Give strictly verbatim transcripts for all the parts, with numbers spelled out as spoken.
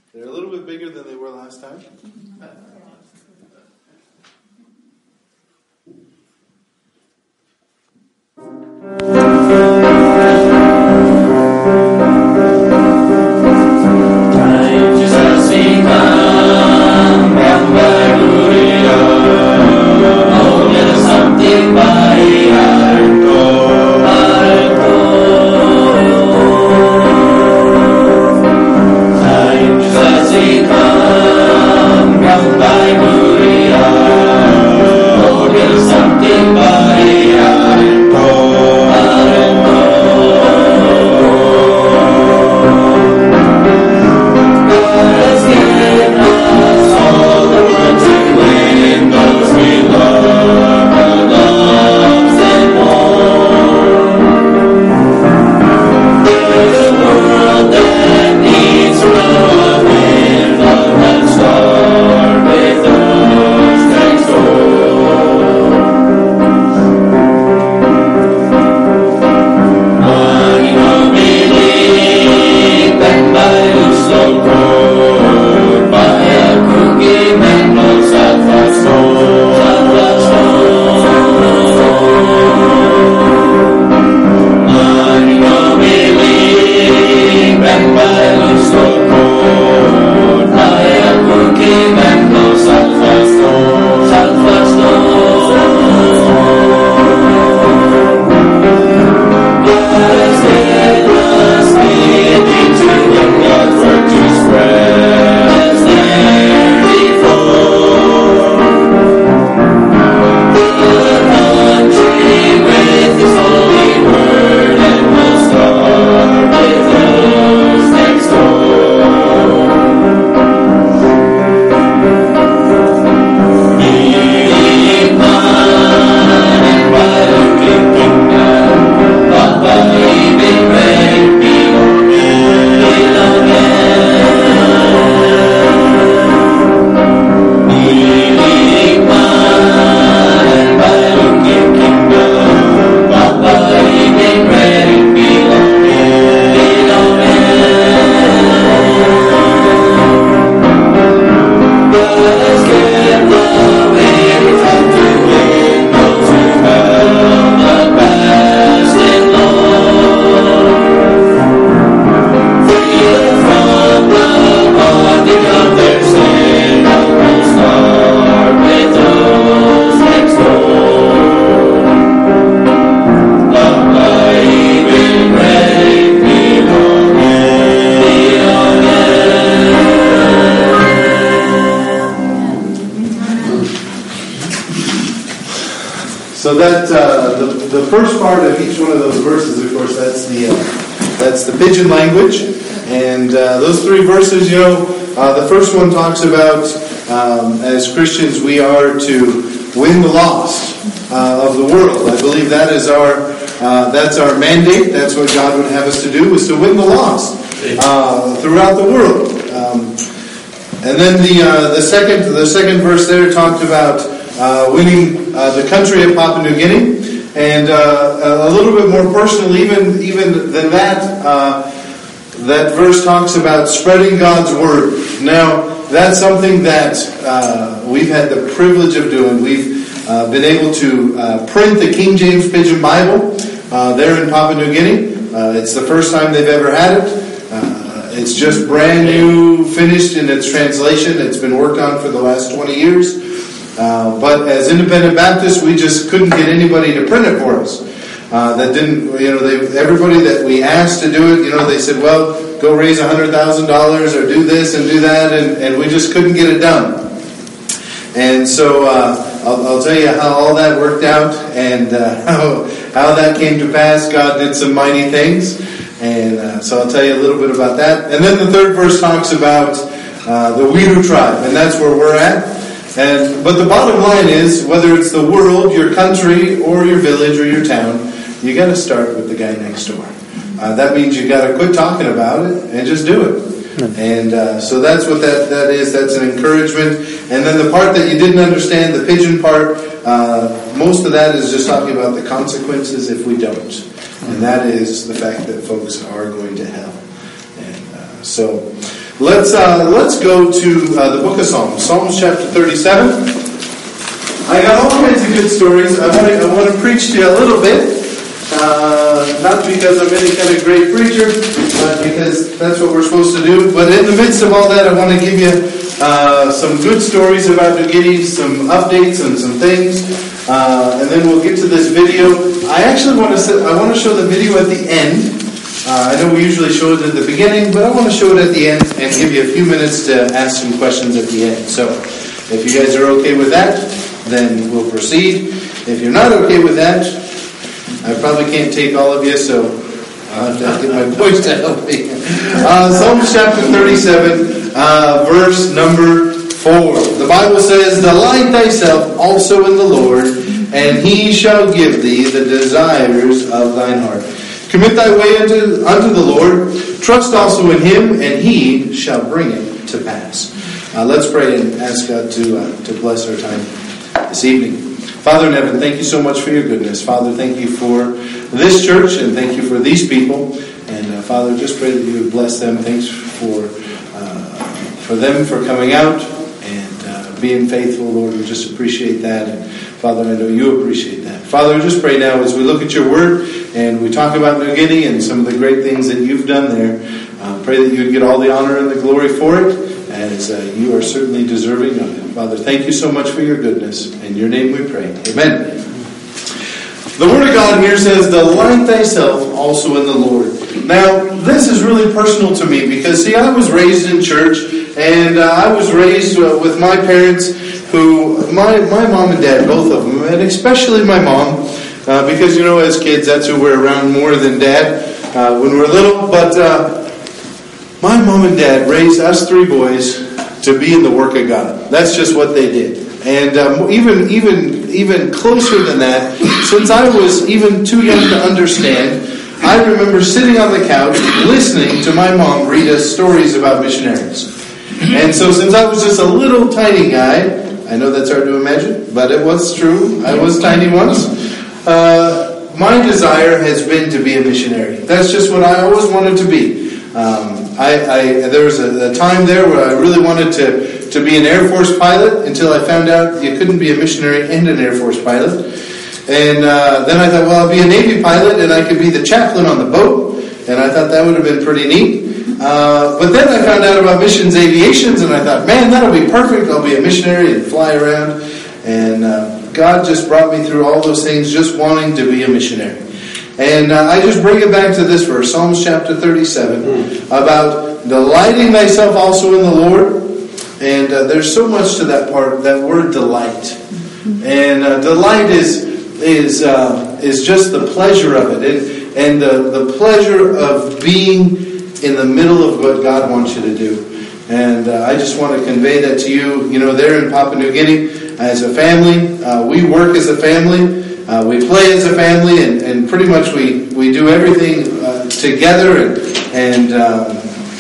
They're a little bit bigger than they were last time. So that uh, the the first part of each one of those verses, of course, that's the uh, that's the pidgin language, and uh, those three verses, you know, uh, the first one talks about um, as Christians we are to win the lost uh, of the world. I believe that is our uh, that's our mandate. That's what God would have us to do, is to win the lost uh, throughout the world. Um, and then the uh, the second the second verse there talked about Uh, winning uh, the country of Papua New Guinea, and uh, a little bit more personal, even even than that. Uh, that verse talks about spreading God's word. Now, that's something that uh, we've had the privilege of doing. We've uh, been able to uh, print the King James Pidgin Bible uh, there in Papua New Guinea. Uh, it's the first time they've ever had it. Uh, it's just brand new, finished in its translation. It's been worked on for the last twenty years. Uh, but as Independent Baptists, we just couldn't get anybody to print it for us. Uh, that didn't, you know, they, everybody that we asked to do it, you know, they said, well, go raise one hundred thousand dollars or do this and do that, and, and we just couldn't get it done. And so uh, I'll, I'll tell you how all that worked out, and uh, how, how that came to pass. God did some mighty things, and uh, so I'll tell you a little bit about that. And then the third verse talks about uh, the Wiru tribe, and that's where we're at. And, but the bottom line is, whether it's the world, your country, or your village, or your town, you got to start with the guy next door. Uh, that means you got to quit talking about it and just do it. And uh, so that's what that, that is. That's an encouragement. And then the part that you didn't understand, the pidgin part, uh, most of that is just talking about the consequences if we don't. And that is the fact that folks are going to hell. And uh, so Let's uh, let's go to uh, the book of Psalms, Psalms chapter thirty-seven. I got all kinds of good stories. I want to I want to preach to you a little bit, uh, not because I'm any kind of great preacher, but because that's what we're supposed to do. But in the midst of all that, I want to give you uh, some good stories about New Guinea, some updates and some things, uh, and then we'll get to this video. I actually want to I want to show the video at the end. Uh, I know we usually show it at the beginning, but I want to show it at the end and give you a few minutes to ask some questions at the end. So, if you guys are okay with that, then we'll proceed. If you're not okay with that, I probably can't take all of you, so I'll have to get my voice to help me. Uh, Psalms chapter thirty-seven, uh, verse number four. The Bible says, "Delight thyself also in the Lord, and He shall give thee the desires of thine heart. Commit thy way unto, unto the Lord. Trust also in Him, and He shall bring it to pass." Uh, let's pray and ask God to uh, to bless our time this evening. Father in heaven, thank you so much for your goodness. Father, thank you for this church, and thank you for these people. And uh, Father, just pray that you would bless them. Thanks for uh, for them for coming out and uh, being faithful, Lord. We just appreciate that. And Father, I know you appreciate that. Father, I just pray now as we look at your word and we talk about New Guinea and some of the great things that you've done there, uh, pray that you would get all the honor and the glory for it, as uh, you are certainly deserving of it. Father, thank you so much for your goodness. In your name we pray. Amen. The Word of God here says, "Delight thyself also in the Lord." Now, this is really personal to me because, see, I was raised in church, and uh, I was raised uh, with my parents who, my, my mom and dad, both of them, and especially my mom, uh, because, you know, as kids, that's who we're around more than dad uh, when we're little, but uh, my mom and dad raised us three boys to be in the work of God. That's just what they did. And um, even even even closer than that, since I was even too young to understand, I remember sitting on the couch listening to my mom read us stories about missionaries. And so since I was just a little tiny guy, I know that's hard to imagine, but it was true. I was tiny once. Uh, my desire has been to be a missionary. That's just what I always wanted to be. Um, I, I there was a, a time there where I really wanted to, to be an Air Force pilot until I found out you couldn't be a missionary and an Air Force pilot. And uh, then I thought, well, I'll be a Navy pilot and I could be the chaplain on the boat. And I thought that would have been pretty neat. Uh, but then I found out about missions aviations, and I thought, man, that'll be perfect. I'll be a missionary and fly around. And uh, God just brought me through all those things, just wanting to be a missionary. And uh, I just bring it back to this verse, Psalms chapter thirty-seven, mm. about delighting thyself also in the Lord. And uh, there's so much to that part, that word delight. And uh, delight is is uh, is just the pleasure of it, and and the, the pleasure of being in the middle of what God wants you to do. And uh, I just want to convey that to you. You know, there in Papua New Guinea, as a family, uh, we work as a family, uh, we play as a family, and, and pretty much we, we do everything uh, together, and, and um,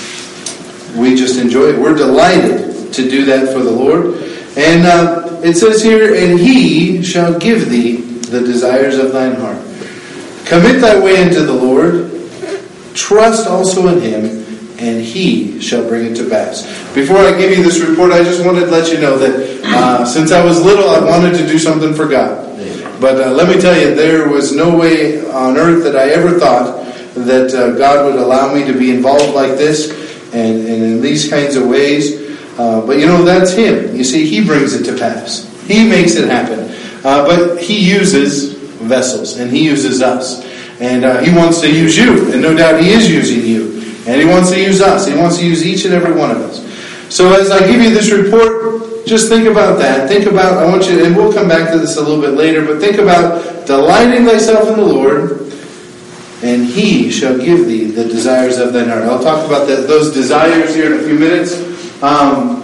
we just enjoy it. We're delighted to do that for the Lord. And uh, it says here, "And He shall give thee the desires of thine heart. Commit thy way unto the Lord. Trust also in Him, and He shall bring it to pass." Before I give you this report, I just wanted to let you know that uh, since I was little, I wanted to do something for God. But uh, let me tell you, there was no way on earth that I ever thought that uh, God would allow me to be involved like this and, and in these kinds of ways. Uh, but you know, that's Him. You see, He brings it to pass. He makes it happen. Uh, but He uses vessels, and He uses us. And uh, He wants to use you, and no doubt He is using you. And He wants to use us. He wants to use each and every one of us. So as I give you this report, just think about that. Think about, I want you, and we'll come back to this a little bit later, but think about delighting thyself in the Lord, and He shall give thee the desires of thine heart. I'll talk about that, those desires here in a few minutes. Um,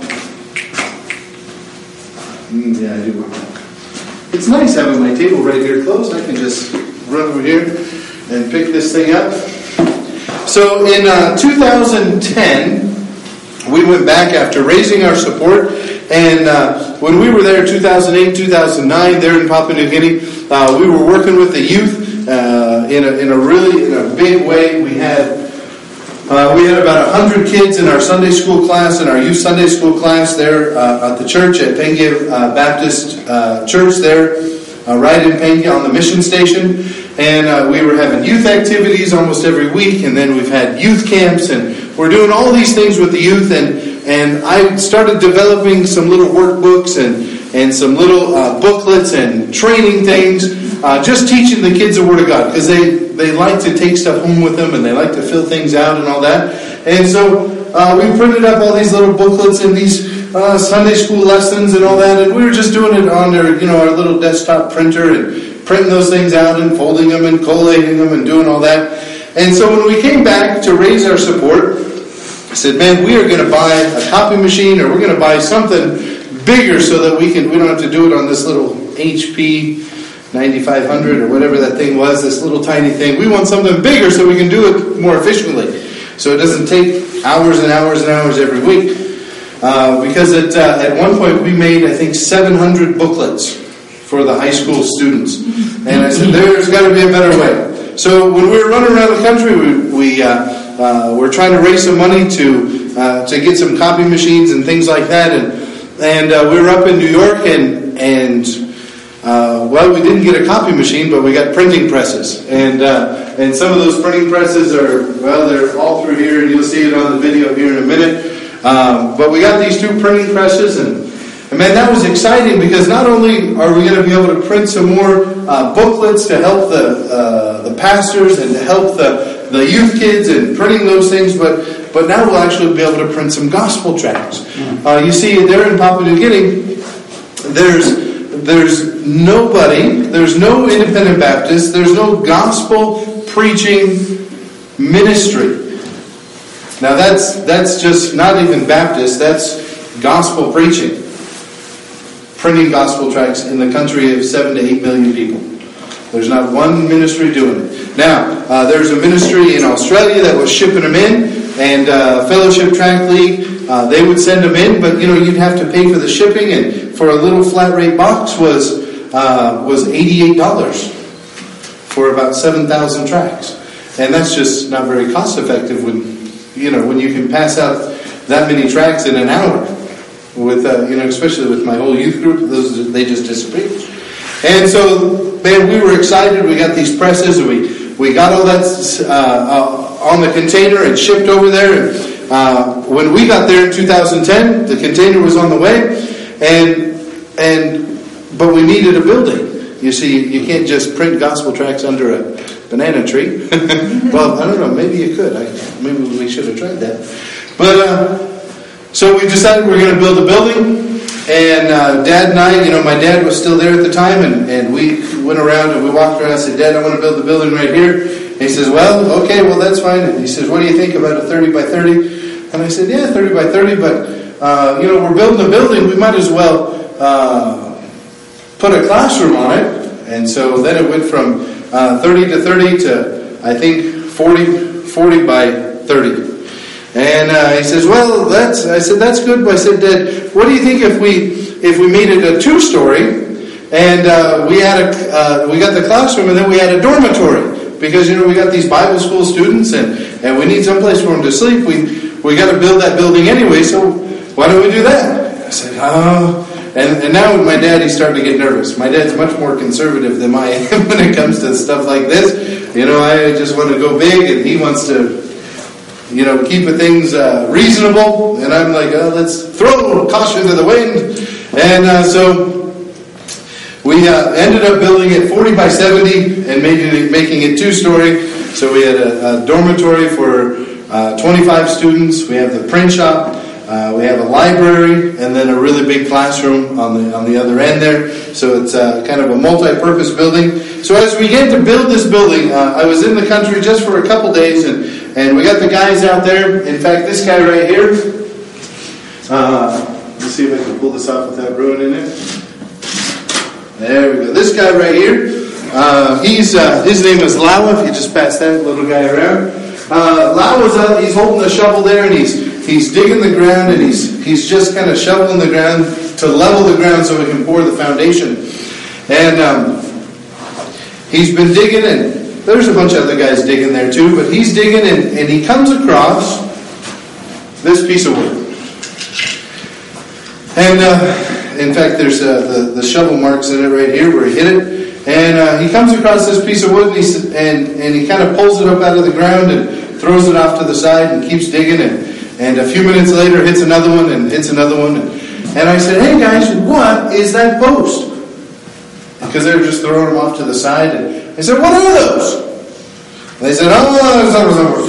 yeah, I do. It's nice having my table right here closed. I can just run over here and pick this thing up. So in uh, two thousand ten, we went back after raising our support, and uh, when we were there, two thousand eight, two thousand nine, there in Papua New Guinea, uh, we were working with the youth uh, in a in a really in a big way. We had Uh, we had about one hundred kids in our Sunday school class, in our youth Sunday school class there uh, at the church at Pengia uh, Baptist uh, Church there, uh, right in Pengia on the mission station. And uh, we were having youth activities almost every week, and then we've had youth camps, and we're doing all these things with the youth. And and I started developing some little workbooks and, and some little uh, booklets and training things, uh, just teaching the kids the Word of God, because they, they like to take stuff home with them, and they like to fill things out and all that. And so uh, we printed up all these little booklets and these uh, Sunday school lessons and all that, and we were just doing it on their, you know, our little desktop printer, and printing those things out and folding them and collating them and doing all that. And so when we came back to raise our support, I said, man, we are going to buy a copy machine, or we're going to buy something bigger so that we can, we don't have to do it on this little H P ninety-five hundred or whatever that thing was, this little tiny thing. We want something bigger so we can do it more efficiently, so it doesn't take hours and hours and hours every week. Uh, because at, uh, at one point we made, I think, seven hundred booklets for the high school students. And I said, there's got to be a better way. So when we were running around the country, we, we uh, uh, were trying to raise some money to uh, to get some copy machines and things like that. And and uh, we were up in New York, and and uh, well, we didn't get a copy machine, but we got printing presses. And uh, and some of those printing presses are, well, they're all through here, and you'll see it on the video here in a minute. Um, but we got these two printing presses, and And man, that was exciting, because not only are we going to be able to print some more uh, booklets to help the uh, the pastors and to help the, the youth kids in printing those things, but but now we'll actually be able to print some gospel tracts. Uh, you see, there in Papua New Guinea, there's there's nobody, there's no independent Baptist, there's no gospel preaching ministry. Now that's that's just not even Baptist, that's gospel preaching. Printing gospel tracts in the country of seven to eight million people. There's not one ministry doing it. Now, uh, there's a ministry in Australia that was shipping them in, and uh, Fellowship Tract League, uh, they would send them in, but you know, you'd have to pay for the shipping, and for a little flat rate box was uh, was eighty-eight dollars for about seven thousand tracts. And that's just not very cost effective when, you know, when you can pass out that many tracts in an hour. With uh, you know, especially with my whole youth group, those they just disappeared. And so, man, we were excited. We got these presses. We we got all that uh, uh, on the container and shipped over there. And uh, when we got there in two thousand ten, the container was on the way, and and but we needed a building. You see, you can't just print gospel tracts under a banana tree. Well, I don't know. Maybe you could. I, maybe we should have tried that. But. Uh, So we decided we were going to build a building, and uh, Dad and I, you know, my dad was still there at the time, and, and we went around and we walked around and I said, Dad, I want to build the building right here. And he says, well, okay, well, that's fine. And he says, what do you think about a thirty by thirty? And I said, yeah, thirty by thirty, but, uh, you know, we're building a building, we might as well uh, put a classroom on it. And so then it went from uh, thirty to thirty to, I think, forty, forty by thirty. And uh, he says, well, that's, I said, that's good. But I said, Dad, what do you think if we if we made it a two-story, and uh, we had a uh, we got the classroom, and then we had a dormitory, because you know we got these Bible school students, and, and we need someplace for them to sleep. We we got to build that building anyway, so why don't we do that? I said, oh. And, and now my dad, he's starting to get nervous. My dad's much more conservative than I am when it comes to stuff like this. You know, I just want to go big, and he wants to, you know, keep things uh, reasonable, and I'm like, oh, let's throw caution to the wind. And uh, so we uh, ended up building it forty by seventy and making it, making it two-story. So we had a, a dormitory for uh, twenty-five students. We have the print shop. Uh, we have a library, and then a really big classroom on the on the other end there. So it's uh, kind of a multi-purpose building. So as we began to build this building, uh, I was in the country just for a couple days, and And we got the guys out there. In fact, this guy right here. Uh, let's see if I can pull this off without ruining it. There we go. This guy right here. Uh, he's uh, his name is Lau. If you just pass that little guy around. Uh, Lau is out. He's holding the shovel there, and he's he's digging the ground, and he's he's just kind of shoveling the ground to level the ground so we can pour the foundation. And um, he's been digging and. there's a bunch of other guys digging there too, but he's digging and, and he comes across this piece of wood. And uh, in fact, there's uh, the, the shovel marks in it right here where he hit it. And uh, he comes across this piece of wood and he, and, and he kind of pulls it up out of the ground and throws it off to the side and keeps digging. And, and a few minutes later hits another one and hits another one. And, and I said, hey guys, what is that post? Because they were just throwing them off to the side. And I said, what are those? And they said, oh,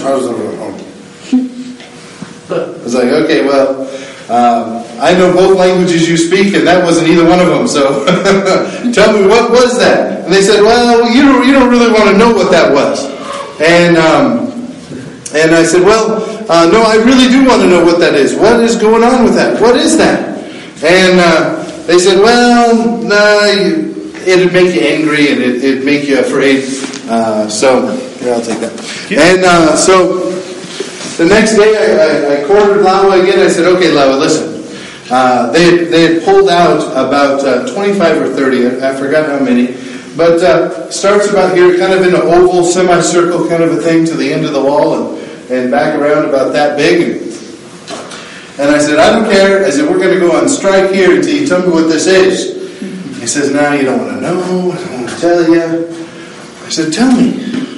I was like, okay, well, um, I know both languages you speak, and that wasn't either one of them. So tell me, what was that? And they said, well, you don't, you don't really want to know what that was. And um, and I said, well, uh, no, I really do want to know what that is. What is going on with that? What is that? And uh, they said, well, nah, you, it'd make you angry and it, it'd make you afraid. Uh, so, here, I'll take that. And uh, so, the next day I, I, I cornered Lawa again. I said, okay, Lawa, listen. Uh, they, they had pulled out about uh, twenty-five or thirty. I, I forgot how many. But uh, starts about here, kind of in an oval, semicircle kind of a thing to the end of the wall and, and back around about that big. And, and I said, I don't care. I said, we're going to go on strike here until you tell me what this is. He says, no, you don't want to know. I don't want to tell you. I said, tell me.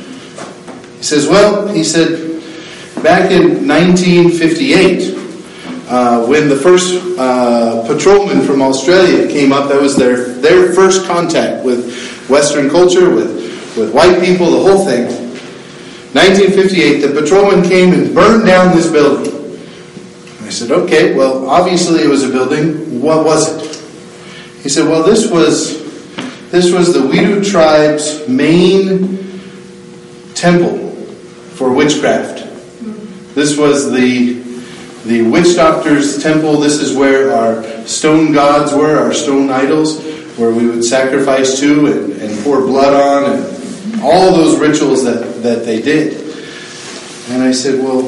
He says, well, he said, back in nineteen fifty-eight, uh, when the first uh, patrolman from Australia came up, that was their, their first contact with Western culture, with, with white people, the whole thing. nineteen fifty-eight, the patrolman came and burned down this building. I said, okay, well, obviously it was a building. What was it? He said, well, this was this was the Wedu tribe's main temple for witchcraft. This was the the witch doctor's temple. This is where our stone gods were, our stone idols, where we would sacrifice to and, and pour blood on, and all those rituals that, that they did. And I said, well,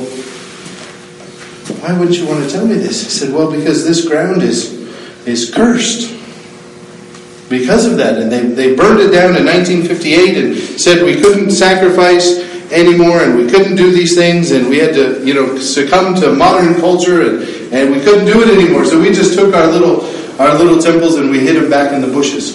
why wouldn't you want to tell me this? He said, well, because this ground is is cursed because of that. And they, they burned it down in nineteen fifty-eight and said we couldn't sacrifice anymore and we couldn't do these things and we had to, you know, succumb to modern culture and, and we couldn't do it anymore. So we just took our little our little temples and we hid them back in the bushes.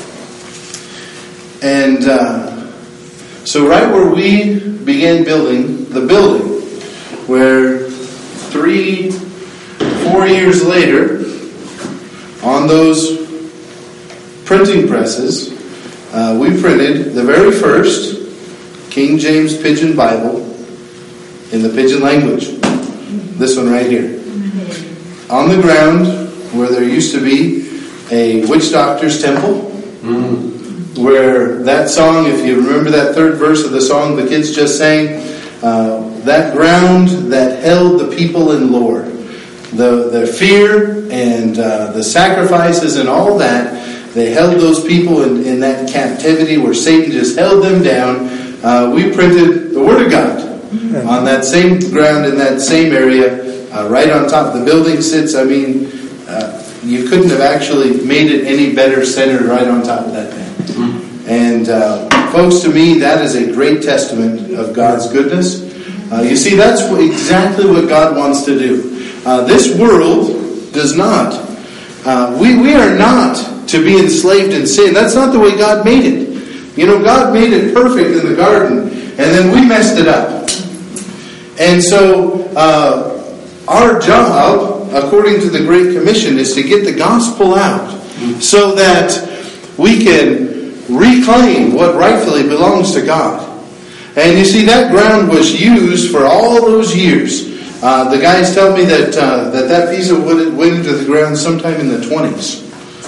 And uh, so right where we began building the building, where three, four years later, on those printing presses, uh, we printed the very first King James Pidgin Bible in the Pidgin language. This one right here. On the ground where there used to be a witch doctor's temple, mm-hmm. where that song, if you remember that third verse of the song the kids just sang, uh, that ground that held the people in lore, the, the fear and uh, the sacrifices and all that, they held those people in, in that captivity where Satan just held them down. Uh, we printed the Word of God on that same ground in that same area, uh, right on top. The building sits, I mean, uh, you couldn't have actually made it any better centered right on top of that thing. Mm-hmm. And uh, folks, to me, that is a great testament of God's goodness. Uh, you see, that's what, exactly what God wants to do. Uh, this world does not. Uh, we, we are not to be enslaved in sin. That's not the way God made it. You know, God made it perfect in the garden, and then we messed it up. And so, uh, our job, according to the Great Commission, is to get the gospel out so that we can reclaim what rightfully belongs to God. And you see, that ground was used for all those years. Uh, the guys tell me that, uh, that that piece of wood went into the ground sometime in the twenties.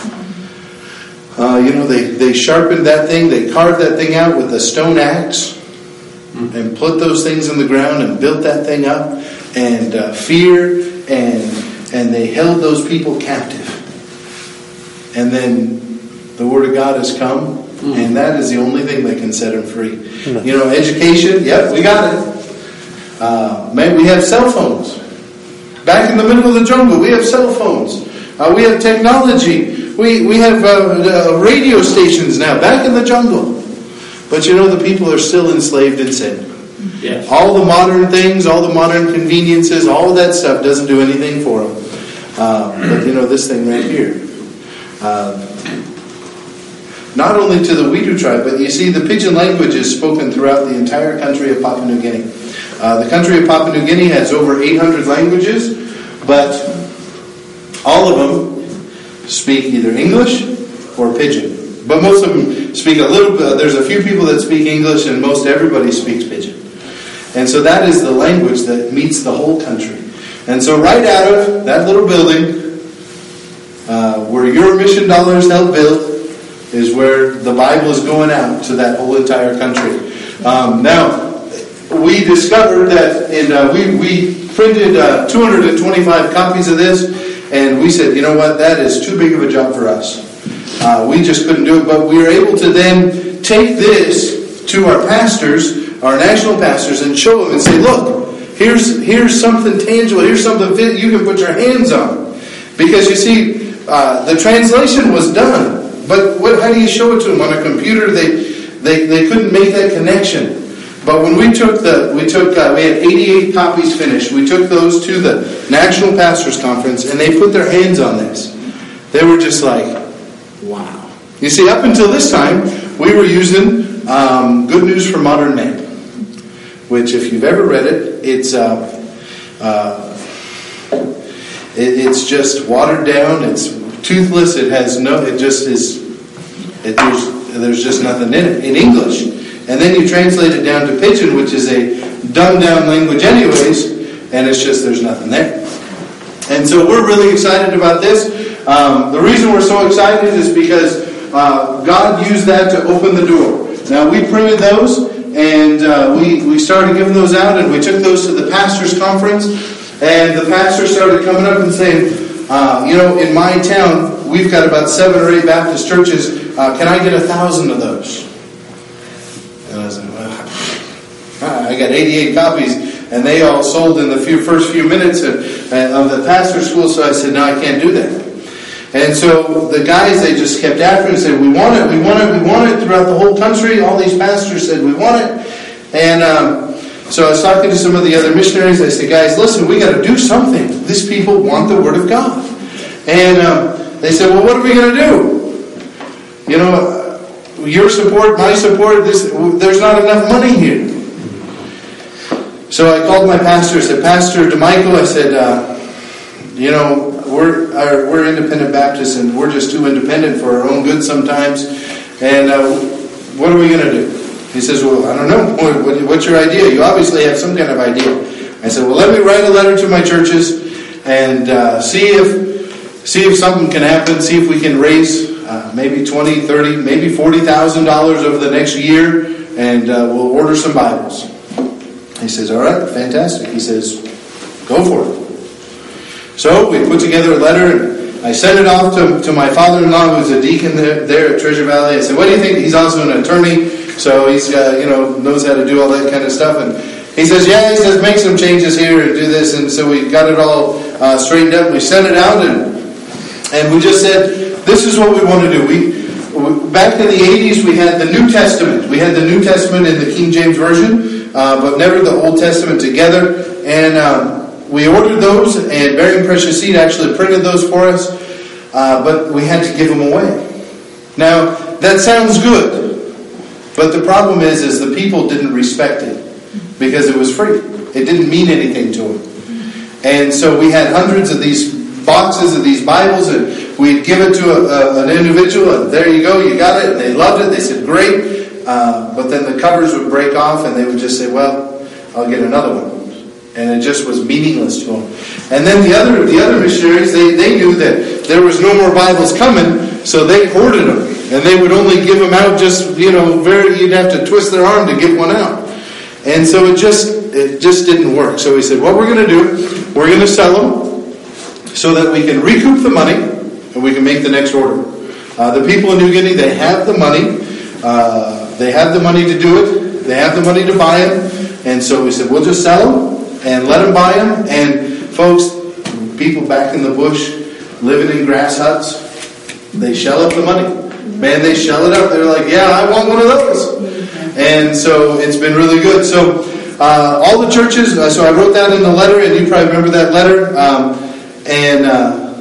Uh, you know, they, they sharpened that thing, they carved that thing out with a stone axe and put those things in the ground and built that thing up, and uh, fear, and and they held those people captive. And then the Word of God has come, mm. and that is the only thing that can set them free. Mm. You know, education, yep, we got it. Uh, man, we have cell phones. Back in the middle of the jungle, we have cell phones. Uh, we have technology. We we have uh, uh, radio stations now, back in the jungle. But you know, the people are still enslaved in sin. Yes. All the modern things, all the modern conveniences, all of that stuff doesn't do anything for them. Uh, but you know, this thing right here. Uh, not only to the Wedu tribe, but you see the Pidgin language is spoken throughout the entire country of Papua New Guinea. Uh, the country of Papua New Guinea has over eight hundred languages, but all of them speak either English or Pidgin. But most of them speak a little bit. There's a few people that speak English, and most everybody speaks Pidgin. And so that is the language that meets the whole country. And so right out of that little building, uh, where your mission dollars help build, is where the Bible is going out to that whole entire country. Um, now, we discovered that in uh, we we printed uh, two hundred twenty-five copies of this, and we said, you know what, that is too big of a job for us. Uh, we just couldn't do it, but we were able to then take this to our pastors, our national pastors, and show them and say, look, here's here's something tangible, here's something that you can put your hands on. Because you see, uh, the translation was done, but what, how do you show it to them on a computer? They they they couldn't make that connection. But when we took the we took uh, we had eighty-eight copies finished. We took those to the National Pastors Conference, and they put their hands on this. They were just like, wow. You see, up until this time, we were using um, Good News for Modern Man, which, if you've ever read it, it's uh, uh, it, it's just watered down. It's toothless. It has no. It just is. It, there's there's just nothing in it in English. And then you translate it down to Pidgin, which is a dumbed down language, anyways, and it's just there's nothing there. And so we're really excited about this. Um, the reason we're so excited is because uh, God used that to open the door. Now, we printed those, and uh, we, we started giving those out, and we took those to the pastors' conference, and the pastors started coming up and saying, uh, you know, in my town, we've got about seven or eight Baptist churches. Uh, can I get a thousand of those? And I was like, well, I got eighty-eight copies, and they all sold in the few, first few minutes of, of the pastor school, so I said, no, I can't do that. And so the guys, they just kept after it and said, we want it, we want it, we want it throughout the whole country. All these pastors said, we want it. And um, so I was talking to some of the other missionaries. I said, guys, listen, we got to do something. These people want the Word of God. And um, they said, well, what are we going to do? You know, your support, my support, this, there's not enough money here. So I called my pastor. I said, Pastor DeMichael, I said, uh, you know, we're our, we're independent Baptists, and we're just too independent for our own good sometimes. And uh, what are we going to do? He says, well, I don't know. What, what, what's your idea? You obviously have some kind of idea. I said, well, let me write a letter to my churches and uh, see if see if something can happen. See if we can raise uh, maybe twenty, thirty, maybe forty thousand dollars over the next year, and uh, we'll order some Bibles. He says, all right, fantastic. He says, go for it. So we put together a letter, and I sent it off to, to my father-in-law, who's a deacon there, there at Treasure Valley. I said, what do you think? He's also an attorney, so he's uh, you know knows how to do all that kind of stuff. And he says, yeah, he says, make some changes here and do this. And so we got it all uh, straightened up. We sent it out, and and we just said, this is what we want to do. We, we back in the eighties, we had the New Testament. We had the New Testament in the King James Version, uh, but never the Old Testament together. And um, we ordered those, and Bearing Precious Seed actually printed those for us, uh, but we had to give them away. Now, that sounds good, but the problem is, is the people didn't respect it because it was free. It didn't mean anything to them. And so we had hundreds of these boxes of these Bibles, and we'd give it to a, a, an individual, and there you go, you got it, and they loved it. They said, great, uh, but then the covers would break off, and they would just say, well, I'll get another one. And it just was meaningless to them. And then the other the other missionaries, they, they knew that there was no more Bibles coming, so they hoarded them. And they would only give them out just, you know, very, you'd have to twist their arm to get one out. And so it just it just didn't work. So we said, what we're going to do, we're going to sell them so that we can recoup the money and we can make the next order. Uh, the people in New Guinea, they have the money. Uh, they have the money to do it. They have the money to buy them. And so we said, we'll just sell them and let them buy them. And folks, people back in the bush, living in grass huts, they shell up the money. Man, they shell it up. They're like, yeah, I want one of those. And so it's been really good. So uh, all the churches, uh, so I wrote that in the letter, and you probably remember that letter. Um, and uh,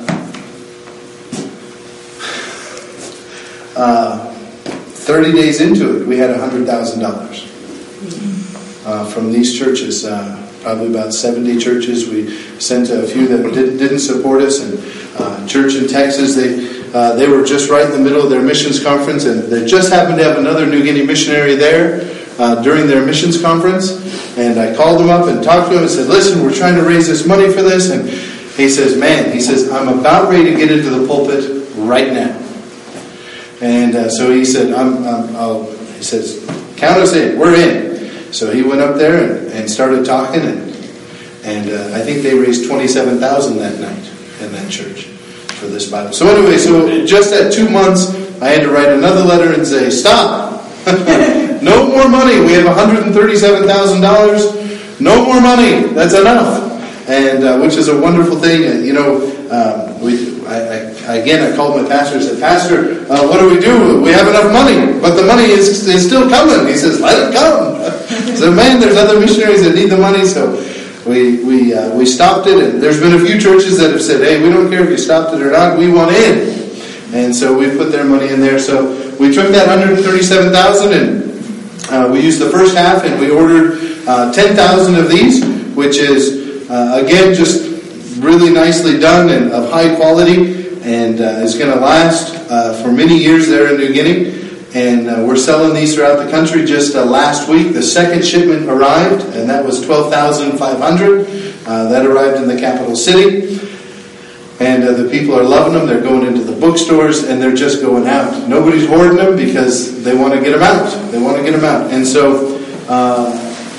uh, thirty days into it, we had one hundred thousand dollars uh, from these churches. Uh, probably about seventy churches. We sent a few that did, didn't support us. And uh, church in Texas, they uh, they were just right in the middle of their missions conference, and they just happened to have another New Guinea missionary there uh, during their missions conference. And I called him up and talked to him and said, listen, we're trying to raise this money for this. And he says, man, he says, I'm about ready to get into the pulpit right now. And uh, so he said, I'm, I'm, I'll, he says, count us in, we're in. So he went up there and, and started talking, and and uh, I think they raised twenty-seven thousand that night in that church for this Bible. So anyway, so just at two months, I had to write another letter and say, stop, no more money. We have one hundred thirty-seven thousand dollars. No more money. That's enough. And uh, which is a wonderful thing. And, you know, um, we. I, I, again, I called my pastor and said, Pastor, uh, what do we do? We have enough money, but the money is, is still coming. He says, let it come. I said, man, there's other missionaries that need the money. So we we uh, we stopped it. And there's been a few churches that have said, hey, we don't care if you stopped it or not. We want in. And so we put their money in there. So we took that one hundred thirty-seven thousand dollars and uh, we used the first half, and we ordered uh, ten thousand of these, which is, uh, again, just really nicely done and of high quality, and uh, is going to last uh, for many years there in New Guinea. And uh, we're selling these throughout the country. Just uh, last week, the second shipment arrived, and that was twelve thousand five hundred. Uh, that arrived in the capital city. And uh, the people are loving them. They're going into the bookstores, and they're just going out. Nobody's hoarding them because they want to get them out. They want to get them out. And so uh,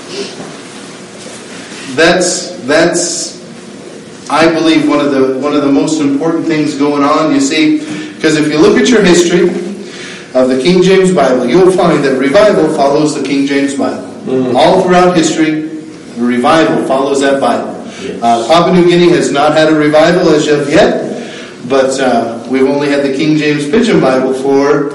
that's that's... I believe one of the one of the most important things going on, you see, because if you look at your history of the King James Bible, you'll find that revival follows the King James Bible. Mm-hmm. All throughout history, revival follows that Bible. Yes. Uh, Papua New Guinea has not had a revival as of yet, but uh, we've only had the King James Pidgin Bible for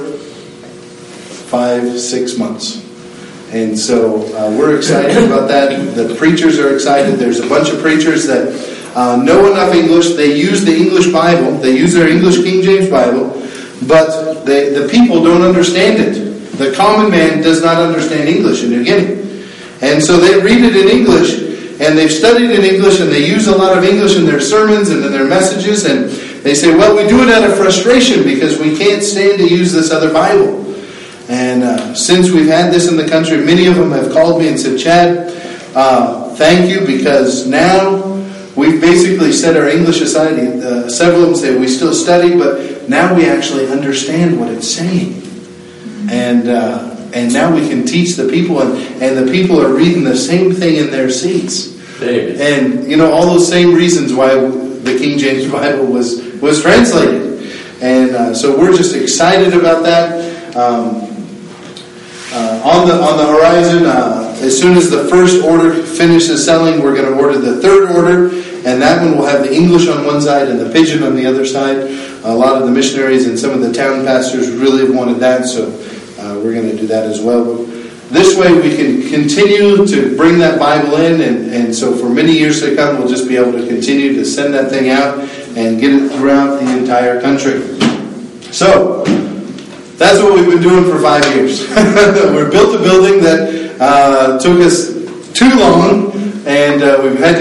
five, six months. And so uh, we're excited about that. The preachers are excited. There's a bunch of preachers that Uh, know enough English. They use the English Bible. They use their English King James Bible, but they, the people don't understand it. The common man does not understand English in New Guinea. And so they read it in English, and they've studied in English, and they use a lot of English in their sermons and in their messages, and they say, well, we do it out of frustration because we can't stand to use this other Bible. And uh, since we've had this in the country, many of them have called me and said, Chad, uh, thank you, because now we've basically set our English aside. Uh, several of them say we still study, but now we actually understand what it's saying. And uh, and now we can teach the people, and, and the people are reading the same thing in their seats. David. And, you know, all those same reasons why the King James Bible was, was translated. And uh, so we're just excited about that. Um, uh, on the on the horizon, uh, as soon as the first order finishes selling, we're going to order the third order. And that one will have the English on one side and the Pidgin on the other side. A lot of the missionaries and some of the town pastors really have wanted that, so uh, we're going to do that as well. But this way we can continue to bring that Bible in, and, and so for many years to come, we'll just be able to continue to send that thing out and get it throughout the entire country. So, that's what we've been doing for five years. We built a building that uh, took us too long, and uh, we've had to